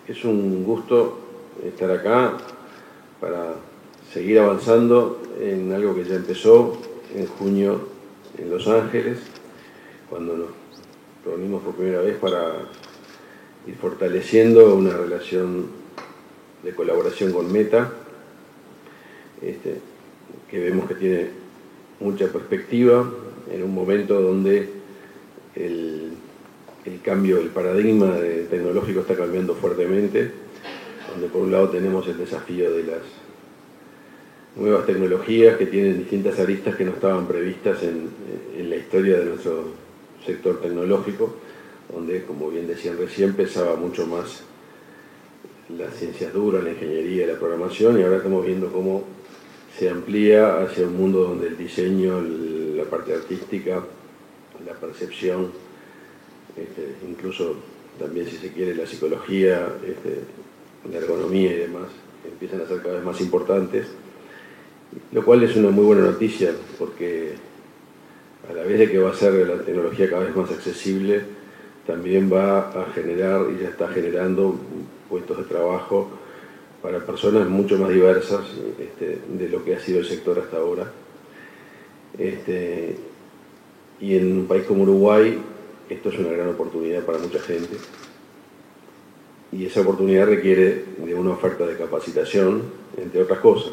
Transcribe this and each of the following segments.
Es un gusto estar acá para seguir avanzando en algo que ya empezó en junio en Los Ángeles, cuando nos reunimos por primera vez para ir fortaleciendo una relación de colaboración con Meta, que vemos que tiene mucha perspectiva en un momento donde el cambio, el paradigma tecnológico está cambiando fuertemente, donde por un lado tenemos el desafío de las nuevas tecnologías que tienen distintas aristas que no estaban previstas en la historia de nuestro sector tecnológico, donde, como bien decían recién, pesaba mucho más las ciencias duras, la ingeniería y la programación, y ahora estamos viendo cómo se amplía hacia un mundo donde el diseño, la parte artística, la percepción, incluso también, si se quiere, la psicología, la ergonomía y demás, empiezan a ser cada vez más importantes, lo cual es una muy buena noticia, porque a la vez de que va a ser la tecnología cada vez más accesible, también va a generar, y ya está generando, puestos de trabajo para personas mucho más diversas de lo que ha sido el sector hasta ahora. Y en un país como Uruguay, esto es una gran oportunidad para mucha gente. Y esa oportunidad requiere de una oferta de capacitación, entre otras cosas.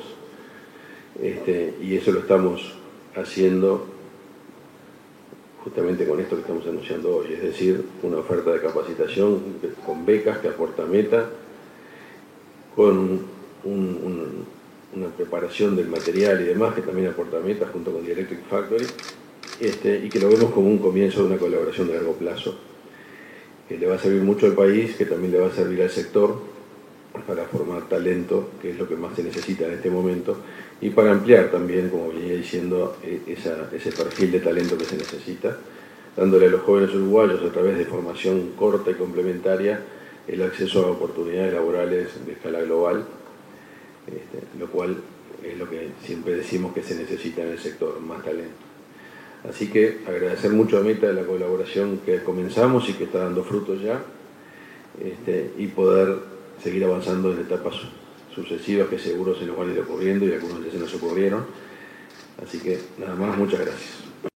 Y eso lo estamos haciendo justamente con esto que estamos anunciando hoy, es decir, una oferta de capacitación con becas que aporta Meta, con una preparación del material y demás que también aporta Meta junto con The Electric Factory, y que lo vemos como un comienzo de una colaboración de largo plazo, que le va a servir mucho al país, que también le va a servir al sector para formar talento, que es lo que más se necesita en este momento, y para ampliar también, como venía diciendo, ese perfil de talento que se necesita, dándole a los jóvenes uruguayos, a través de formación corta y complementaria, el acceso a oportunidades laborales de escala global, lo cual es lo que siempre decimos que se necesita en el sector, más talento. Así que agradecer mucho a Meta la colaboración que comenzamos y que está dando frutos ya, y poder seguir avanzando en etapas sucesivas que seguro se nos van a ir ocurriendo y algunos ya se nos ocurrieron. Así que nada más, muchas gracias.